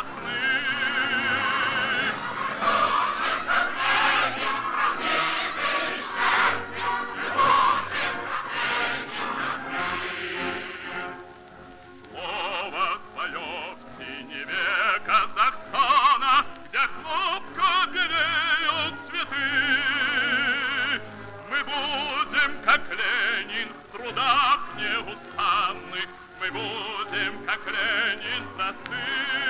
Слово твое в синеве Казахстана, где хлопка белеют цветы. Мы будем, как Ленин, в трудах неустанных, мы будем, как Ленин, просты.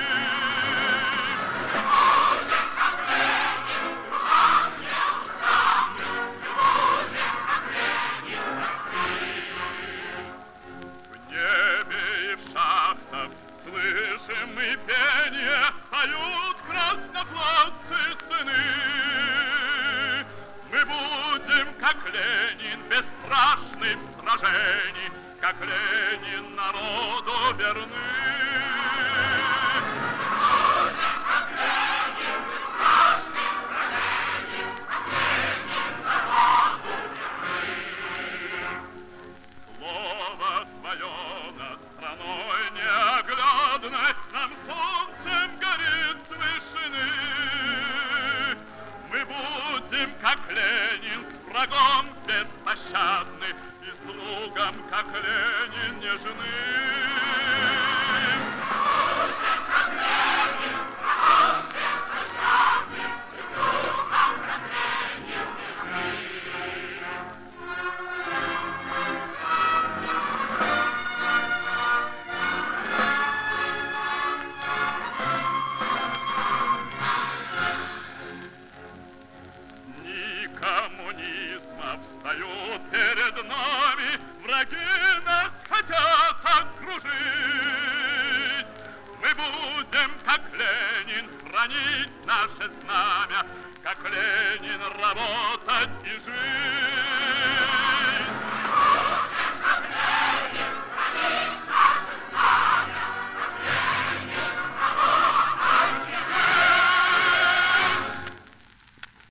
Слышим мы пение, поют краснофлотцы сыны. Мы будем, как Ленин, бесстрашны в сражении, как Ленин народу верны. Слово твое над страной неоглядной нам солнцем горит с вышины. Мы будем, как Ленин, с врагом беспощадны и слугам, как Ленин, нежны. Коммунизма встают перед нами, враги нас хотят окружить. Мы будем, как Ленин, хранить наше знамя, как Ленин, работать и жить.